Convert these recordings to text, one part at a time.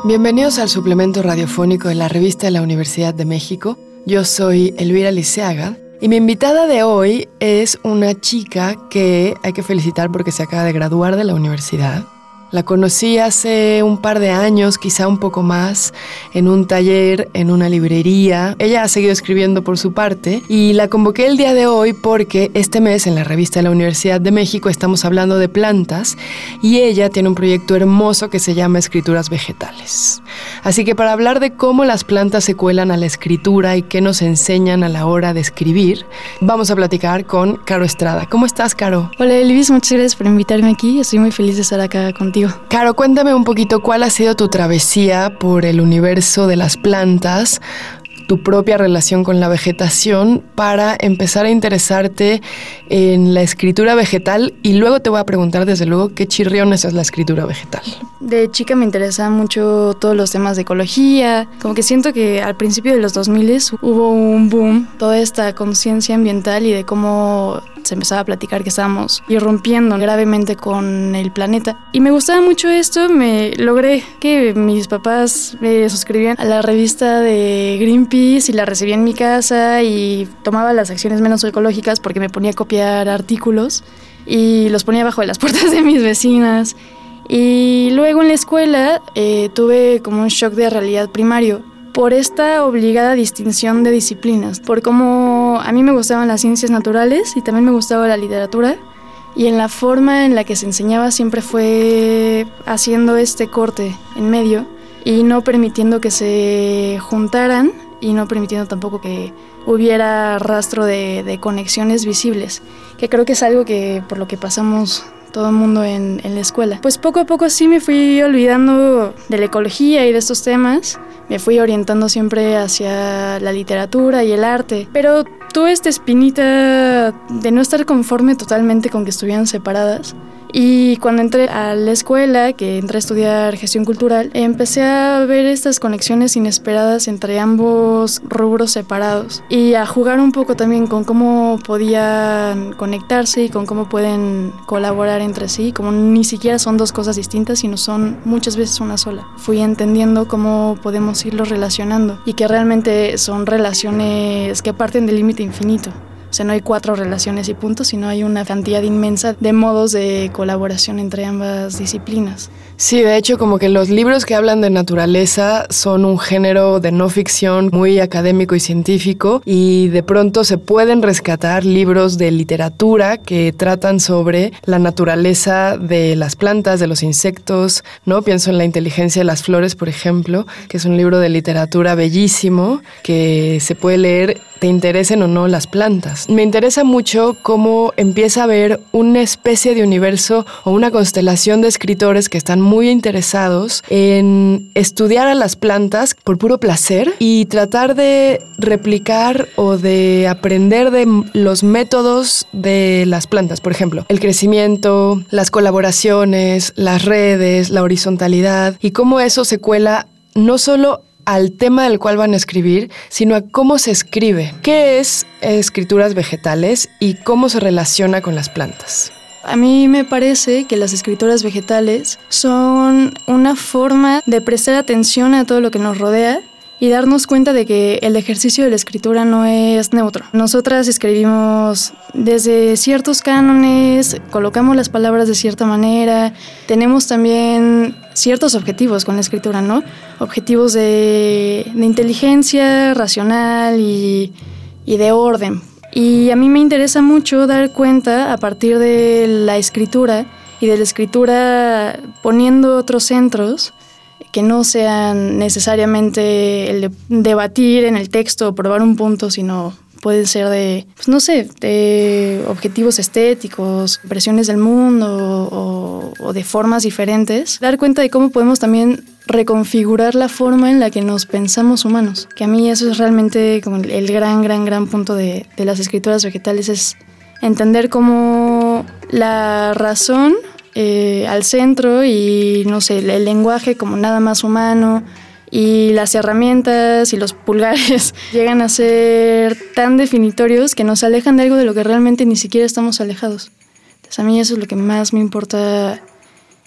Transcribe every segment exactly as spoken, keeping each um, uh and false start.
Bienvenidos al suplemento radiofónico de la revista de la Universidad de México. Yo soy Elvira Liceaga y mi invitada de hoy es una chica que hay que felicitar porque se acaba de graduar de la universidad. La conocí hace un par de años, quizá un poco más, en un taller, en una librería. Ella ha seguido escribiendo por su parte y la convoqué el día de hoy porque este mes en la revista de la Universidad de México estamos hablando de plantas y ella tiene un proyecto hermoso que se llama Escrituras Vegetales. Así que para hablar de cómo las plantas se cuelan a la escritura y qué nos enseñan a la hora de escribir, vamos a platicar con Caro Estrada. ¿Cómo estás, Caro? Hola, Elvis, muchas gracias por invitarme aquí. Estoy muy feliz de estar acá contigo. Caro, cuéntame un poquito cuál ha sido tu travesía por el universo de las plantas, tu propia relación con la vegetación para empezar a interesarte en la escritura vegetal y luego te voy a preguntar desde luego qué chirriones es la escritura vegetal. De chica me interesaban mucho todos los temas de ecología, como que siento que al principio de los dos mil hubo un boom, toda esta conciencia ambiental y de cómo se empezaba a platicar que estábamos irrumpiendo gravemente con el planeta. Y me gustaba mucho esto, me logré que mis papás me suscribían a la revista de Greenpeace y la recibía en mi casa y tomaba las acciones menos ecológicas porque me ponía a copiar artículos y los ponía bajo las puertas de mis vecinas. Y luego en la escuela eh, tuve como un shock de realidad primario por esta obligada distinción de disciplinas, por cómo a mí me gustaban las ciencias naturales y también me gustaba la literatura, y en la forma en la que se enseñaba siempre fue haciendo este corte en medio y no permitiendo que se juntaran y no permitiendo tampoco que hubiera rastro de, de conexiones visibles, que creo que es algo que por lo que pasamos todo el mundo en, en la escuela. Pues poco a poco sí me fui olvidando de la ecología y de estos temas, me fui orientando siempre hacia la literatura y el arte, pero tuve esta espinita de no estar conforme totalmente con que estuvieran separadas. Y cuando entré a la escuela, que entré a estudiar gestión cultural, empecé a ver estas conexiones inesperadas entre ambos rubros separados y a jugar un poco también con cómo podían conectarse y con cómo pueden colaborar entre sí, como ni siquiera son dos cosas distintas, sino son muchas veces una sola. Fui entendiendo cómo podemos irlos relacionando y que realmente son relaciones que parten del límite infinito. O sea, no hay cuatro relaciones y puntos, sino hay una cantidad inmensa de modos de colaboración entre ambas disciplinas. Sí, de hecho, como que los libros que hablan de naturaleza son un género de no ficción muy académico y científico, y de pronto se pueden rescatar libros de literatura que tratan sobre la naturaleza de las plantas, de los insectos, ¿no? Pienso en La inteligencia de las flores, por ejemplo, que es un libro de literatura bellísimo que se puede leer, te interesen o no las plantas. Me interesa mucho cómo empieza a haber una especie de universo o una constelación de escritores que están muy interesados en estudiar a las plantas por puro placer y tratar de replicar o de aprender de los métodos de las plantas. Por ejemplo, el crecimiento, las colaboraciones, las redes, la horizontalidad y cómo eso se cuela no solo al tema del cual van a escribir, sino a cómo se escribe. ¿Qué es escrituras vegetales y cómo se relaciona con las plantas? A mí me parece que las escrituras vegetales son una forma de prestar atención a todo lo que nos rodea y darnos cuenta de que el ejercicio de la escritura no es neutro. Nosotras escribimos desde ciertos cánones, colocamos las palabras de cierta manera, tenemos también ciertos objetivos con la escritura, ¿no? Objetivos de, de inteligencia racional y, y de orden. Y a mí me interesa mucho dar cuenta a partir de la escritura y de la escritura poniendo otros centros que no sean necesariamente el de debatir en el texto o probar un punto, sino pueden ser de, pues no sé, de objetivos estéticos, impresiones del mundo o, o de formas diferentes. Dar cuenta de cómo podemos también reconfigurar la forma en la que nos pensamos humanos, que a mí eso es realmente como el gran, gran, gran punto de, de las escrituras vegetales, es entender cómo la razón eh, al centro y, no sé, el, el lenguaje como nada más humano y las herramientas y los pulgares llegan a ser tan definitorios que nos alejan de algo de lo que realmente ni siquiera estamos alejados. Entonces a mí eso es lo que más me importa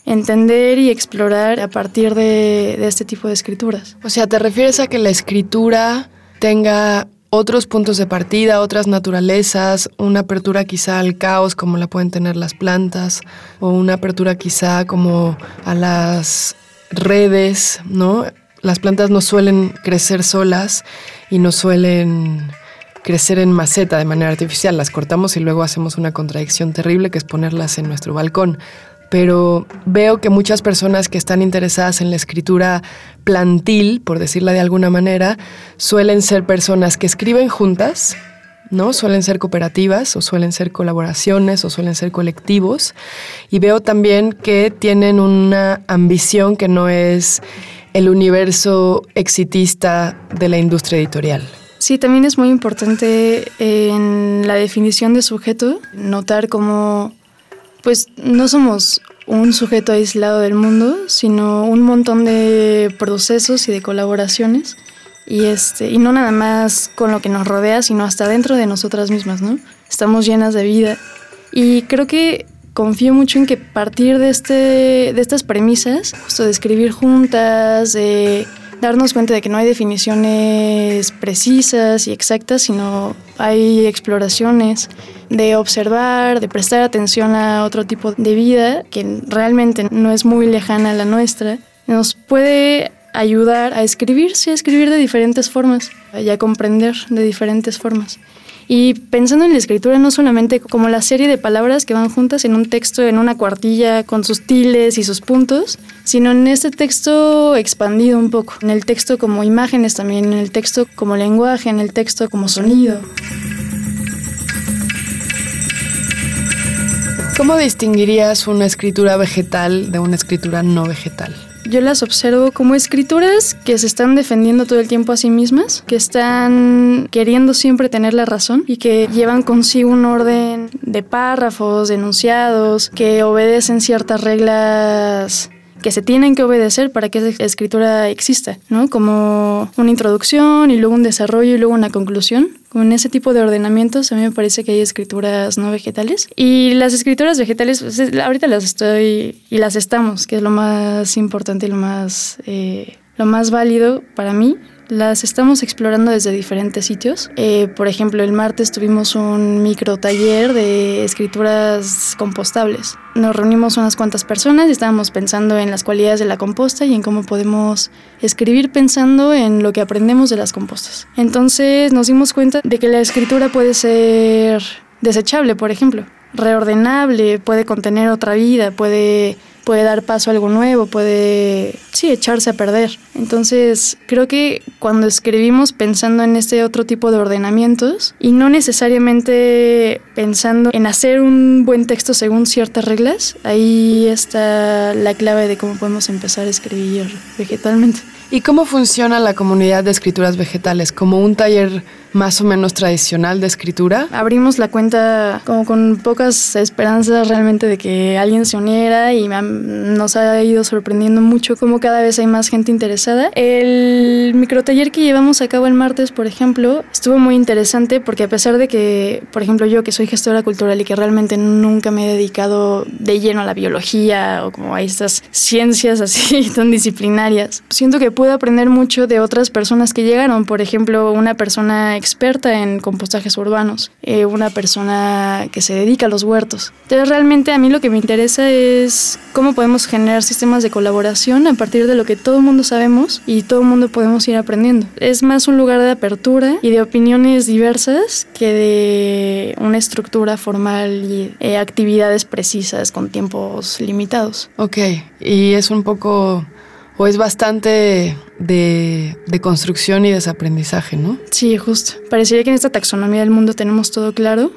entender y explorar a partir de, de este tipo de escrituras. O sea, ¿te refieres a que la escritura tenga otros puntos de partida, otras naturalezas, una apertura quizá al caos como la pueden tener las plantas, o una apertura quizá como a las redes, ¿no? Las plantas no suelen crecer solas y no suelen crecer en maceta de manera artificial. Las cortamos y luego hacemos una contradicción terrible que es ponerlas en nuestro balcón. Pero veo que muchas personas que están interesadas en la escritura plantil, por decirla de alguna manera, suelen ser personas que escriben juntas, ¿no? Suelen ser cooperativas o suelen ser colaboraciones o suelen ser colectivos. Y veo también que tienen una ambición que no es el universo exitista de la industria editorial. Sí, también es muy importante en la definición de sujeto notar cómo pues no somos un sujeto aislado del mundo, sino un montón de procesos y de colaboraciones, y este y no nada más con lo que nos rodea, sino hasta dentro de nosotras mismas, ¿no? Estamos llenas de vida, y creo que confío mucho en que a partir de este de estas premisas, justo de escribir juntas, de darnos cuenta de que no hay definiciones precisas y exactas, sino hay exploraciones, de observar, de prestar atención a otro tipo de vida que realmente no es muy lejana a la nuestra, nos puede ayudar a escribir, sí, a escribir de diferentes formas y a comprender de diferentes formas. Y pensando en la escritura no solamente como la serie de palabras que van juntas en un texto, en una cuartilla, con sus tildes y sus puntos, sino en este texto expandido un poco, en el texto como imágenes también, en el texto como lenguaje, en el texto como sonido. ¿Cómo distinguirías una escritura vegetal de una escritura no vegetal? Yo las observo como escrituras que se están defendiendo todo el tiempo a sí mismas, que están queriendo siempre tener la razón y que llevan consigo un orden de párrafos, de enunciados, que obedecen ciertas reglas que se tienen que obedecer para que esa escritura exista, ¿no? Como una introducción y luego un desarrollo y luego una conclusión. Como en ese tipo de ordenamientos a mí me parece que hay escrituras no vegetales. Y las escrituras vegetales, pues, ahorita las estoy y las estamos, que es lo más importante y lo más, eh, lo más válido para mí. Las estamos explorando desde diferentes sitios. Eh, por ejemplo, el martes tuvimos un micro taller de escrituras compostables. Nos reunimos unas cuantas personas y estábamos pensando en las cualidades de la composta y en cómo podemos escribir pensando en lo que aprendemos de las compostas. Entonces nos dimos cuenta de que la escritura puede ser desechable, por ejemplo, reordenable, puede contener otra vida, puede... puede dar paso a algo nuevo, puede, sí, echarse a perder. Entonces, creo que cuando escribimos pensando en este otro tipo de ordenamientos y no necesariamente pensando en hacer un buen texto según ciertas reglas, ahí está la clave de cómo podemos empezar a escribir vegetalmente. ¿Y cómo funciona la comunidad de escrituras vegetales? ¿Como un taller más o menos tradicional de escritura? Abrimos la cuenta como con pocas esperanzas realmente de que alguien se uniera y nos ha ido sorprendiendo mucho cómo cada vez hay más gente interesada. El microtaller que llevamos a cabo el martes, por ejemplo, estuvo muy interesante porque a pesar de que, por ejemplo, yo que soy gestora cultural y que realmente nunca me he dedicado de lleno a la biología o como a estas ciencias así tan disciplinarias, siento que pude aprender mucho de otras personas que llegaron. Por ejemplo, una persona experta en compostajes urbanos, eh, una persona que se dedica a los huertos. Entonces, realmente a mí lo que me interesa es cómo podemos generar sistemas de colaboración a partir de lo que todo el mundo sabemos y todo el mundo podemos ir aprendiendo. Es más un lugar de apertura y de opiniones diversas que de una estructura formal y eh, actividades precisas con tiempos limitados. Ok, y es un poco... o es bastante de, de construcción y desaprendizaje, ¿no? Sí, justo. Parecería que en esta taxonomía del mundo tenemos todo claro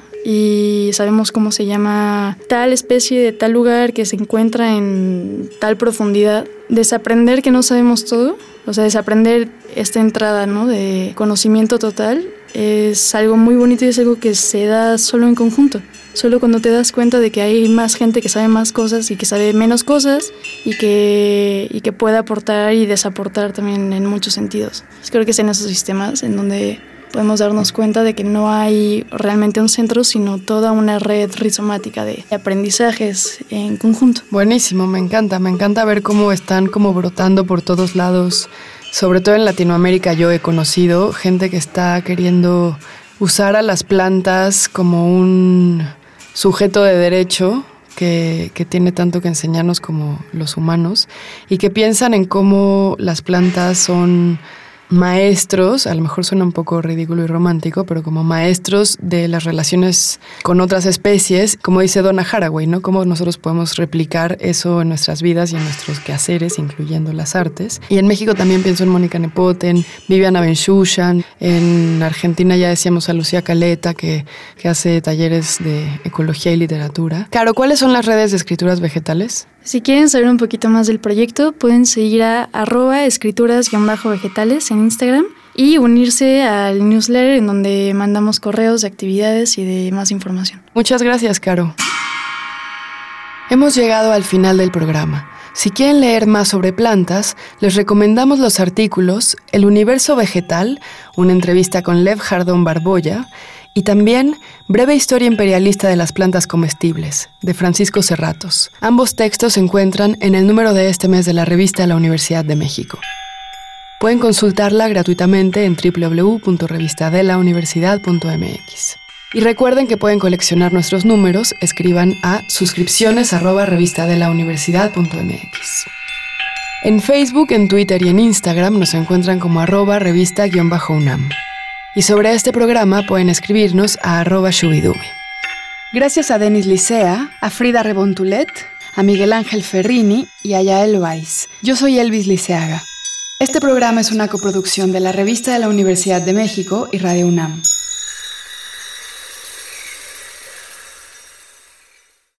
y sabemos cómo se llama tal especie de tal lugar que se encuentra en tal profundidad. Desaprender que no sabemos todo, o sea, desaprender esta entrada, ¿no?, de conocimiento total, es algo muy bonito y es algo que se da solo en conjunto. Solo cuando te das cuenta de que hay más gente que sabe más cosas y que sabe menos cosas y que, y que puede aportar y desaportar también en muchos sentidos. Creo que es en esos sistemas en donde podemos darnos cuenta de que no hay realmente un centro, sino toda una red rizomática de aprendizajes en conjunto. Buenísimo, me encanta, me encanta ver cómo están como brotando por todos lados. Sobre todo en Latinoamérica yo he conocido gente que está queriendo usar a las plantas como un sujeto de derecho que, que tiene tanto que enseñarnos como los humanos y que piensan en cómo las plantas son maestros, a lo mejor suena un poco ridículo y romántico, pero como maestros de las relaciones con otras especies, como dice Donna Haraway, ¿no? Cómo nosotros podemos replicar eso en nuestras vidas y en nuestros quehaceres, incluyendo las artes. Y en México también pienso en Mónica Nepoten, Viviana Benchushan, en Argentina ya decíamos a Lucía Caleta, que, que hace talleres de ecología y literatura. Caro, ¿cuáles son las redes de escrituras vegetales? Si quieren saber un poquito más del proyecto, pueden seguir a arroba escrituras-vegetales en Instagram y unirse al newsletter en donde mandamos correos de actividades y de más información. Muchas gracias, Caro. Hemos llegado al final del programa. Si quieren leer más sobre plantas, les recomendamos los artículos El universo vegetal, una entrevista con Lev Jardón Barboya, y también Breve historia imperialista de las plantas comestibles, de Francisco Serratos. Ambos textos se encuentran en el número de este mes de la revista de la Universidad de México. Pueden consultarla gratuitamente en doble u doble u doble u punto revista de la universidad punto m x. Y recuerden que pueden coleccionar nuestros números, escriban a suscripciones arroba revista de la universidad punto m x. En Facebook, en Twitter y en Instagram nos encuentran como arroba revista-unam. Y sobre este programa pueden escribirnos a arroba shubidubi. Gracias a Denis Licea, a Frida Rebontulet, a Miguel Ángel Ferrini y a Yael Weiss. Yo soy Elvis Liceaga. Este programa es una coproducción de la Revista de la Universidad de México y Radio UNAM.